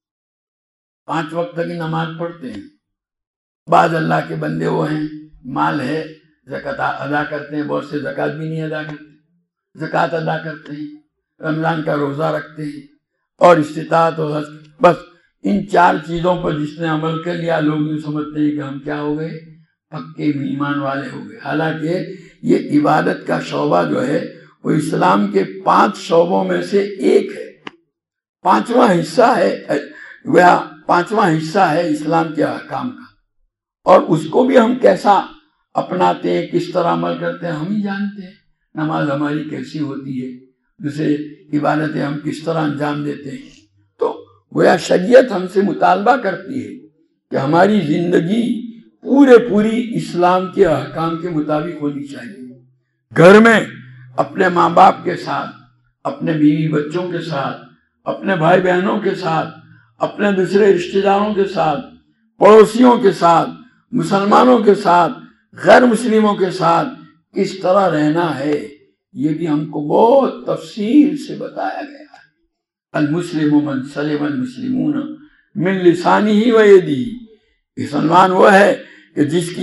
5 وقت کی نماز پڑھتے ہیں، بعض اللہ کے بندے وہ ہیں مال ہے زکوٰۃ ادا کرتے ہیں، بہت سے زکوٰۃ بھی نہیں ادا کرتے، زکوٰۃ ادا کرتے ہیں، رمضان کا روزہ رکھتے ہیں، اور استطاعت و حج، بس ان 4 چیزوں پر جس نے عمل کر لیا لوگ یوں سمجھتے ہیں کہ ہم کیا ہو گئے، پکے ایمان والے ہو گئے۔ حالانکہ یہ عبادت کا شعبہ جو ہے وہ اسلام کے 5 شعبوں میں سے ایک ہے، 5واں حصہ ہے، وہ 5واں حصہ ہے اسلام کے احکام کا، اور اس کو بھی ہم کیسا اپناتے ہیں، کس طرح عمل کرتے ہیں ہم ہی جانتے ہیں۔ نماز ہماری کیسی ہوتی ہے، دوسرے عبادتیں ہم کس طرح انجام دیتے ہیں۔ تو گویا شریعت ہم سے مطالبہ کرتی ہے کہ ہماری زندگی پوری اسلام کے احکام کے مطابق ہونی چاہیے۔ گھر میں اپنے ماں باپ کے ساتھ، اپنے بیوی بچوں کے ساتھ، اپنے بھائی بہنوں کے ساتھ، اپنے دوسرے رشتہ داروں کے ساتھ، پڑوسیوں کے ساتھ، مسلمانوں کے ساتھ، غیر مسلموں کے ساتھ کس طرح رہنا ہے، یہ بھی ہم کو بہت تفصیل سے بتایا گیا ہے۔ المسلم من سلم المسلمون من لسانہ و یدہ، مسلمان وہ ہے کہ جس کی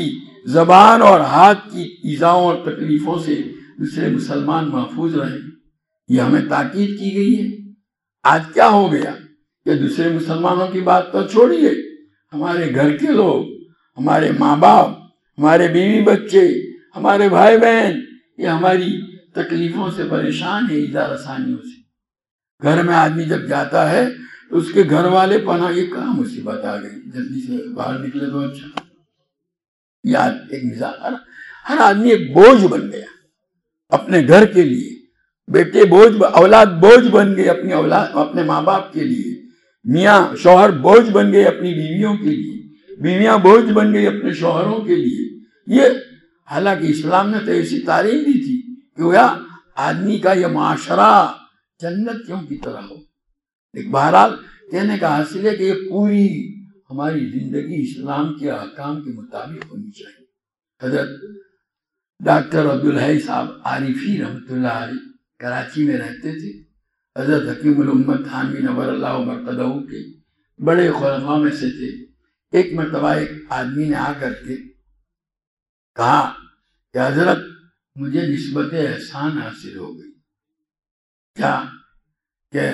زبان اور ہاتھ کی ایذاؤں اور تکلیفوں سے دوسرے مسلمان محفوظ رہیں۔ یہ ہمیں تاکید کی گئی ہے۔ آج کیا ہو گیا کہ دوسرے مسلمانوں کی بات تو چھوڑیے، ہمارے گھر کے لوگ، ہمارے ماں باپ، ہمارے بیوی بچے، ہمارے بھائی بہن، یہ ہماری تکلیفوں سے پریشان ہے، ایذا رسانیوں سے۔ گھر میں آدمی جب جاتا ہے تو اس کے گھر والے پناہ، یہ کہاں مصیبت آ گئی، جلدی سے باہر نکلے تو اچھا۔ یاد ایک مثال، ہر آدمی ایک بوجھ بن گیا اپنے گھر کے لیے، بیٹے بوجھ، اولاد بوجھ بن گئے اپنی اولاد، اپنے ماں باپ کے لیے، میاں شوہر بوجھ بن گئے اپنی بیویوں کے لیے، بیویاں بوجھ بن گئی اپنے شوہروں کے لیے۔ یہ حالانکہ اسلام نے تو ایسی تعلیم دی تھی کہ گویا آدمی کا یہ معاشرہ جنتوں کی طرح ہو۔ ایک بہرحال کہنے کا حاصل ہے کہ یہ پوری ہماری زندگی اسلام کے احکام کے مطابق ہونی چاہیے۔ حضرت ڈاکٹر عبدالحی صاحب عارفی رحمۃ اللہ علیہ کراچی میں رہتے تھے۔ حضرت حکیم الامت تھانوی نور اللہ مرقدہ کے بڑے خلفاء میں سے تھے۔ ایک مرتبہ ایک آدمی نے آ کر کے کہا کہ حضرت مجھے نسبت احسان حاصل ہو گئی۔ کیا کہ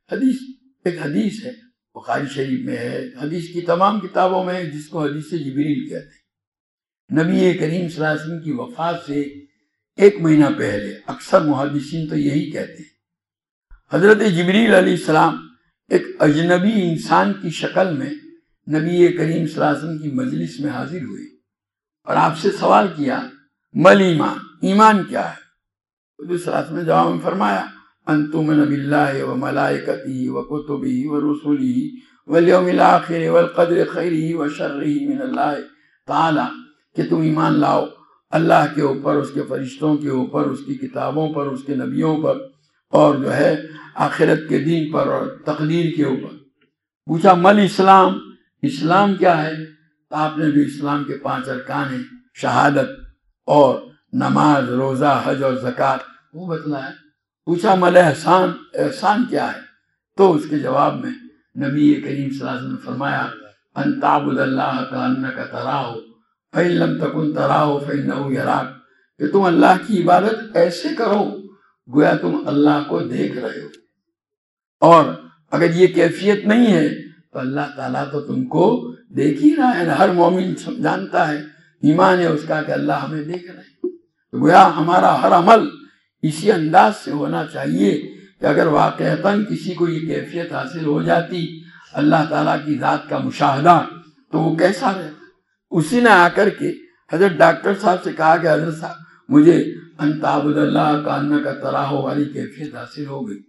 ایک حدیث ہے، بخاری شریف میں ہے، حدیث کی تمام کتابوں میں ہے، جس کو حدیث جبریل کہتے ہیں۔ نبی کریم صلی اللہ علیہ وسلم کی وفات سے 1 مہینہ پہلے، اکثر محدثین تو یہی کہتے ہیں، حضرت جبریل علیہ السلام ایک اجنبی انسان کی شکل میں نبی کریم صلی اللہ علیہ وسلم کی مجلس میں حاضر ہوئے اور آپ سے سوال کیا، مل ایمان، ایمان کیا ہے؟ حضور صلی اللہ علیہ وسلم نے جواب میں فرمایا، ان تؤمن باللہ وملائکتہ وکتبہ ورسلہ والیوم الآخر والقدر خیرہ وشرہ من اللہ تعالی، کہ تم ایمان لاؤ اللہ کے اوپر، اس کے فرشتوں کے اوپر، اس کی کتابوں پر، اس کے نبیوں پر، اور جو ہے آخرت کے دین پر اور تقدیر کے اوپر۔ پوچھا مل اسلام، اسلام کیا ہے؟ تو آپ نے جو اسلام کے 5 ارکان ہیں، شہادت اور نماز، روزہ، حج اور زکوٰۃ، وہ بتلایا۔ پوچھا مل احسان، احسان کیا ہے؟ تو اس کے جواب میں نبی کریم صلی اللہ علیہ وسلم نے فرمایا، ان تعبد اللہ کأنک تراہ فإن لم تکن تراہ فإنہ یراک، کہ تم اللہ کی عبادت ایسے کرو گویا تم اللہ کو دیکھ رہے ہو، اور اگر یہ کیفیت نہیں ہے تو اللہ تعالیٰ تو تم کو دیکھ ہی رہا ہے۔ ہر مومن جانتا ہے، ایمان ہے اس کا کہ اللہ ہمیں دیکھ رہے ہیں۔ تو گویا ہمارا ہر عمل اسی انداز سے ہونا چاہیے کہ اگر واقعتاً کسی کو یہ کیفیت حاصل ہو جاتی اللہ تعالیٰ کی ذات کا مشاہدہ، تو وہ کیسا رہتا۔ اسی نے آ کر کے حضرت ڈاکٹر صاحب سے کہا کہ حضرت صاحب مجھے ان تعبد اللہ کأنک تراہ والی کیفیت حاصل ہو گئی۔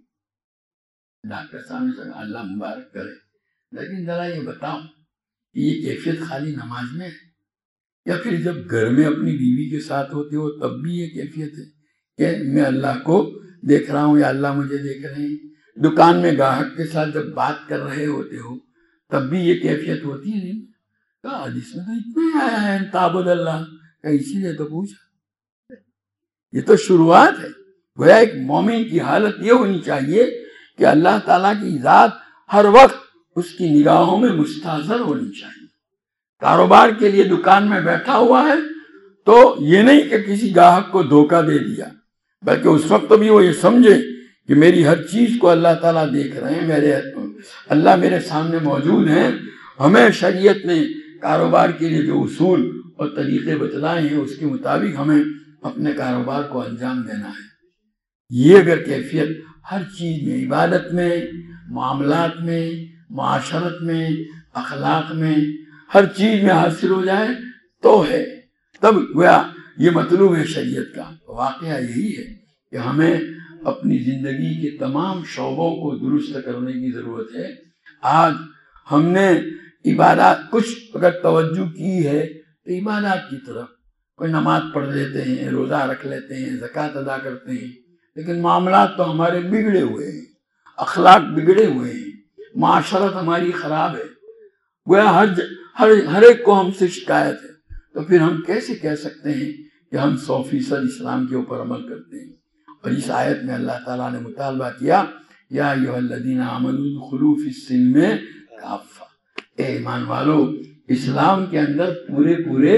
ڈاکٹر صاحب نے کہا اللہ مبارک کرے، لیکن ذرا یہ بتاؤ کہ یہ کیفیت خالی نماز میں ہے یا پھر جب گھر میں اپنی بیوی کے ساتھ ہوتے ہو تب بھی یہ کیفیت ہے کہ میں اللہ کو دیکھ رہا ہوں یا اللہ مجھے دیکھ رہے ہیں؟ دکان میں گاہک کے ساتھ جب بات کر رہے ہوتے ہو تب بھی یہ کیفیت ہوتی ہے؟ نہیں کہا حدیث میں تو اتنا آیا ہے تعبد اللہ کہ اسی لیے تو پوچھا۔ یہ تو شروعات ہے۔ گویا ایک مومن کی حالت یہ ہونی چاہیے کہ اللہ تعالیٰ کی ذات ہر وقت اس کی نگاہوں میں مستحضر ہونی چاہیے۔ کاروبار کے لیے دکان میں بیٹھا ہوا ہے تو یہ نہیں کہ کسی گاہک کو دھوکہ دے دیا، بلکہ اس وقت بھی وہ یہ سمجھے کہ میری ہر چیز کو اللہ تعالیٰ دیکھ رہے ہیں، اللہ میرے سامنے موجود ہیں۔ ہمیں شریعت نے کاروبار کے لیے جو اصول اور طریقے بتلائے ہیں اس کے مطابق ہمیں اپنے کاروبار کو انجام دینا ہے۔ یہ اگر کیفیت ہر چیز میں، عبادت میں، معاملات میں، معاشرت میں، اخلاق میں، ہر چیز میں حاصل ہو جائے تو ہے، تب گویا یہ مطلوب ہے شریعت کا۔ واقعہ یہی ہے کہ ہمیں اپنی زندگی کے تمام شعبوں کو درست کرنے کی ضرورت ہے۔ آج ہم نے عبادات کچھ اگر توجہ کی ہے تو عبادات کی طرف، کوئی نماز پڑھ لیتے ہیں، روزہ رکھ لیتے ہیں، زکوٰۃ ادا کرتے ہیں، لیکن معاملات تو ہمارے بگڑے ہوئے ہیں، اخلاق بگڑے ہوئے ہیں، معاشرت ہماری خراب ہے، گویا ہر ایک کو ہم سے شکایت ہے۔ تو پھر ہم کیسے کہہ سکتے ہیں کہ ہم 100% اسلام کے اوپر عمل کرتے ہیں؟ اور اس آیت میں اللہ تعالیٰ نے مطالبہ کیا، یا ایھا الذین آمنوا ادخلوا فی السلم کافہ، اے ایمان والو اسلام کے اندر پورے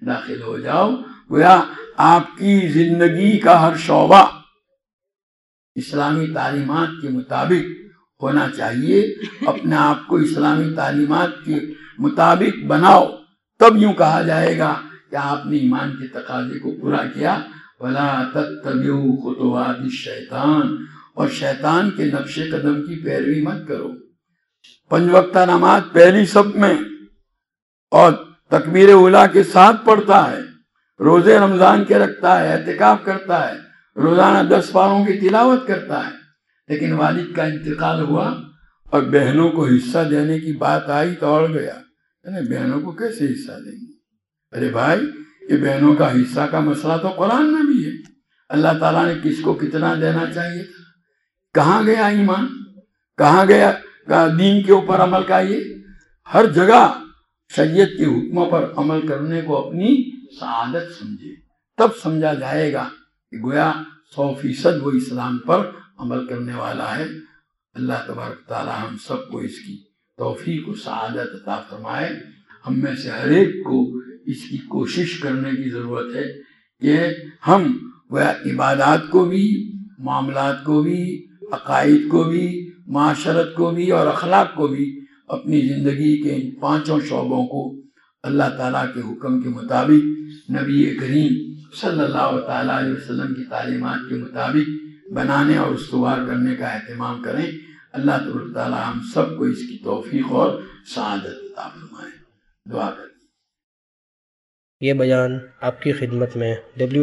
داخل ہو جاؤ۔ گویا آپ کی زندگی کا ہر شعبہ اسلامی تعلیمات کے مطابق ہونا چاہیے، اپنے آپ کو اسلامی تعلیمات کے مطابق بناؤ، تب یوں کہا جائے گا کہ آپ نے ایمان کے تقاضے کو پورا کیا۔ وَلَا تَتَّبِعُوا خُطُوَاتِ الشَّيْطَانِ، اور شیطان کے نقش قدم کی پیروی مت کرو۔ 5 وقتہ نماز پہلی صف میں اور تکبیر اولیٰ کے ساتھ پڑھتا ہے، روزے رمضان کے رکھتا ہے، اعتکاف کرتا ہے، روزانہ 10 پاروں کی تلاوت کرتا ہے، لیکن والد کا انتقال ہوا اور بہنوں کو حصہ دینے کی بات آئی تو اڑ گیا، بہنوں کو کیسے حصہ دیں گے؟ ارے بھائی، یہ بہنوں کا حصہ کا مسئلہ تو قرآن میں بھی ہے، اللہ تعالیٰ نے کس کو کتنا دینا چاہیے تھا۔ کہاں گیا ایمان؟ کہاں گیا دین کے اوپر عمل کا؟ یہ ہر جگہ شریعت کے حکموں پر عمل کرنے کو اپنی سعادت سمجھے، تب سمجھا جائے گا کہ گویا 100% وہ اسلام پر عمل کرنے والا ہے۔ اللہ تبارک تعالیٰ ہم سب کو اس کی توفیق و سعادت عطا فرمائے۔ ہم میں سے ہر ایک کو اس کی کوشش کرنے کی ضرورت ہے کہ ہم گویا عبادات کو بھی، معاملات کو بھی، عقائد کو بھی، معاشرت کو بھی اور اخلاق کو بھی، اپنی زندگی کے ان 5 شعبوں کو اللہ تعالیٰ کے حکم کے مطابق، نبی کریم صلی اللہ تعالیٰ علیہ وسلم کی تعلیمات کے مطابق بنانے اور استوار کرنے کا اہتمام کریں۔ اللہ تبارک تعالیٰ ہم سب کو اس کی توفیق اور سعادت عطا فرمائے۔ دعا کریں۔ یہ بیان آپ کی خدمت میں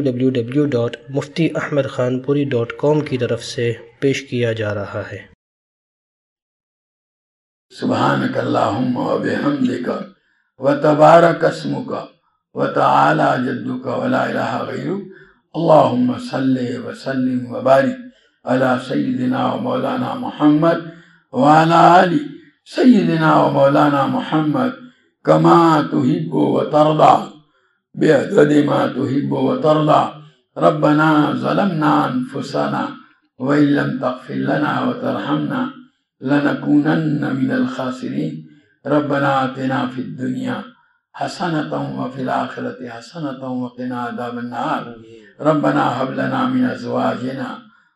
www.muftiahmedkhanpuri.com کی طرف سے پیش کیا جا رہا ہے۔ سبحانک اللہم و بحمدک و تبارک اسمک و تعالی جدک و لا الہ غیرک، اللہم صلی وسلم و بارک علی سیدنا و مولانا محمد و علی آل سیدنا و مولانا محمد کما تحب و ترضى بعدد ما تحب و ترضى۔ ربنا ظلمنا انفسنا وإن لم تغفر لنا وترحمنا لنكونن من الخاسرين۔ ربنا آتنا في الدنيا حسنة وفي الآخرة حسنة وقنا عذاب النار۔ ربنا هب لنا من أزواجنا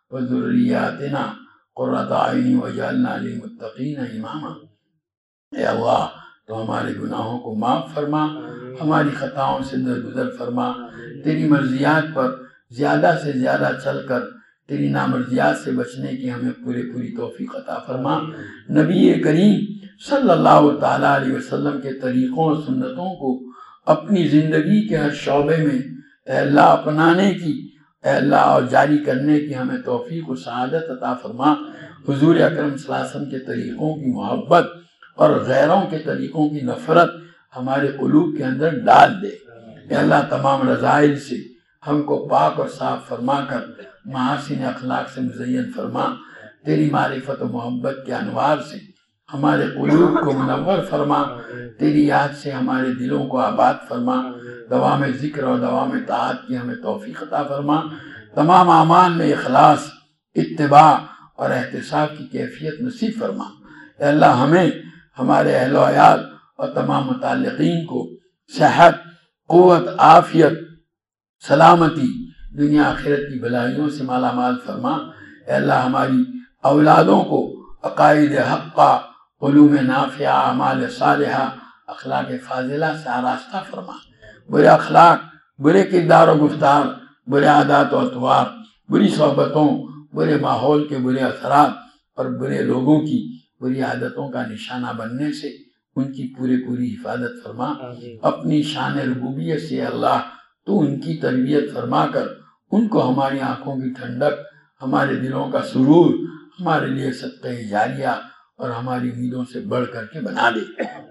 وذرياتنا قرة أعين واجعلنا للمتقين إماما۔ اے اللہ، تو ہمارے گناہوں کو معاف فرما، ہماری خطاؤں سے درگزر فرما، تیری مرضیات پر زیادہ سے زیادہ چل کر تیری نامرضیات سے بچنے کی ہمیں پوری توفیق عطا فرما۔ نبی کریم صلی اللہ تعالیٰ علیہ وسلم کے طریقوں اور سنتوں کو اپنی زندگی کے ہر شعبے میں اے اللہ اپنانے کی، اے اللہ اور جاری کرنے کی ہمیں توفیق و سعادت عطا فرما۔ حضور اکرم صلی اللہ علیہ وسلم کے طریقوں کی محبت اور غیروں کے طریقوں کی نفرت ہمارے قلوب کے اندر ڈال دے۔ اے اللہ تمام رذائل سے ہم کو پاک اور صاف فرما کر محاسن اخلاق سے مزین فرما۔ تیری معرفت و محبت کے انوار سے ہمارے قلوب کو منور فرما، تیری یاد سے ہمارے دلوں کو آباد فرما، دوام ذکر اور دوام طاعت کی ہمیں توفیق عطا فرما۔ تمام اعمال میں اخلاص، اتباع اور احتساب کی کیفیت نصیب فرما۔ اے اللہ ہمیں، ہمارے اہل و عیال اور تمام متعلقین کو صحت، قوت، عافیت، سلامتی، دنیا آخرت کی بھلائیوں سے مالا مال فرما۔ اے اللہ ہماری اولادوں کو عقائد حقہ، علوم نافعہ، اعمال صالحہ، اخلاق فاضلہ سے آراستہ فرما۔ برے اخلاق، برے کردار و گفتار، برے عادات و اطوار، بری صحبتوں، برے ماحول کے برے اثرات اور برے لوگوں کی بری عادتوں کا نشانہ بننے سے ان کی پوری حفاظت فرما۔ اپنی شان ربوبیت سے اللہ تو ان کی تربیت فرما کر ان کو ہماری آنکھوں کی ٹھنڈک، ہمارے دلوں کا سرور، ہمارے لیے صدقہ جاریہ اور ہماری امیدوں سے بڑھ کر کے بنا دے۔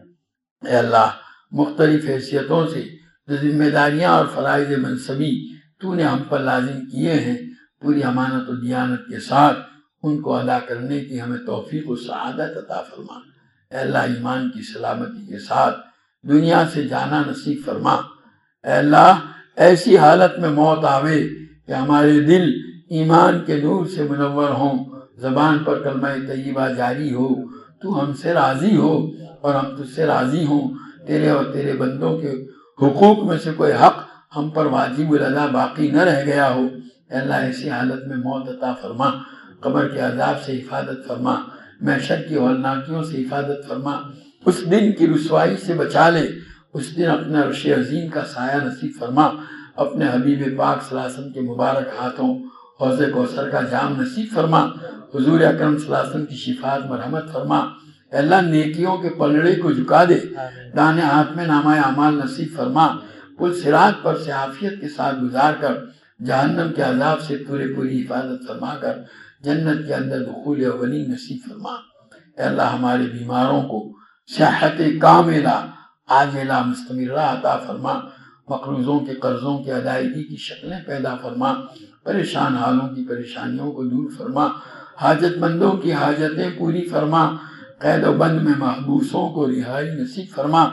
اے اللہ مختلف حیثیتوں سے جو ذمہ داریاں اور فرائض منصبی تو نے ہم پر لازم کیے ہیں، پوری امانت و دیانت کے ساتھ ان کو ادا کرنے کی ہمیں توفیق و سعادت عطا فرما۔ اے اللہ ایمان کی سلامتی کے ساتھ دنیا سے جانا نصیب فرما۔ اے اللہ ایسی حالت میں موت آوے کہ ہمارے دل ایمان کے نور سے منور ہوں، زبان پر کلمہ طیبہ جاری ہو، تو ہم سے راضی ہو اور ہم تجھ سے راضی ہوں، تیرے اور تیرے بندوں کے حقوق میں سے کوئی حق ہم پر واجب الادا باقی نہ رہ گیا ہو، اے اللہ ایسی حالت میں موت عطا فرما، قبر کے عذاب سے حفاظت فرما، محشر کی ہولناکیوں سے حفاظت فرما، اس دن کی رسوائی سے بچا لے، اس دن اپنے عرش عظیم کا سایہ نصیب فرما، اپنے حبیب پاک صلی اللہ علیہ وسلم کے مبارک ہاتھوں حوض کوثر کا جام نصیب فرما، حضور اکرم صلی اللہ علیہ وسلم کی شفاعت مرحمت فرما، اے اللہ نیکیوں کے پلڑے کو جھکا دے، دانے ہاتھ میں نامہ اعمال نصیب فرما، پل صراط پر سے عافیت کے ساتھ گزار کر جہنم کے عذاب سے پوری حفاظت فرما کر جنت کے اندر دخول اولین نصیب فرما۔ اے اللہ ہمارے بیماروں کو صحت کاملہ عاجلہ مستمرہ عطا فرما، مقروضوں کے قرضوں کی ادائیگی کی شکلیں پیدا فرما، پریشان حالوں کی پریشانیوں کو دور فرما، حاجت مندوں کی حاجتیں پوری فرما، قید و بند میں محبوسوں کو رہائی نصیب فرما،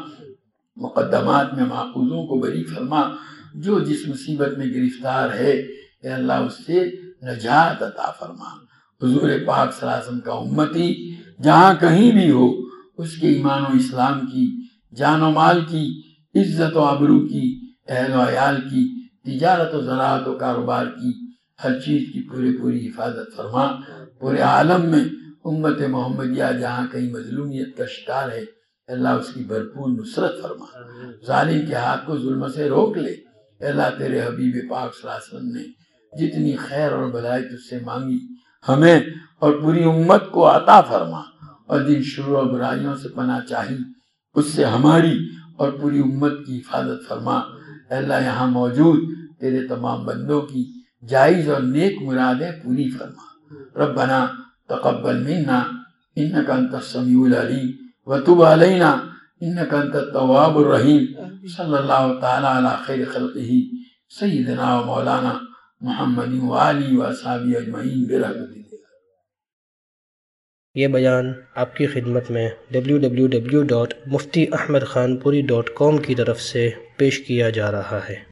مقدمات میں ماخوذوں کو بری فرما، جو جس مصیبت میں گرفتار ہے اے اللہ اس سے نجات عطا فرما۔ حضور پاک صلی اللہ علیہ وسلم کا امتی جہاں کہیں بھی ہو، اس کے ایمان و اسلام کی، جان و مال کی، عزت و آبرو کی، اہل و عیال کی، تجارت و زراعت و کاروبار کی، ہر چیز کی پوری حفاظت فرما۔ پورے عالم میں امت محمدیہ جہاں کہیں مظلومیت کا شکار ہے اللہ اس کی بھرپور نصرت فرما، ظالم کے ہاتھ کو ظلم سے روک لے۔ اے اللہ تیرے حبیب پاک صلی اللہ علیہ وسلم نے جتنی خیر اور بھلائی تجھ سے مانگی ہمیں اور پوری امت کو عطا فرما، اور جن شرور اور برائیوں سے پناہ چاہی اس سے ہماری اور پوری امت کی حفاظت فرما۔ اے اللہ یہاں موجود تیرے تمام بندوں کی جائز اور نیک مرادیں پوری فرما۔ ربنا تقبل منا انک انت السمیع العلیم وتب علینا انک انت التواب الرحیم۔ صلی اللہ تعالی علی خیر خلقہ سیدنا و مولانا محمد وآلہ وصحبہ اجمعین برحمتہ۔ یہ بیان آپ کی خدمت میں www.muftiahmedkhanpuri.com کی طرف سے پیش کیا جا رہا ہے۔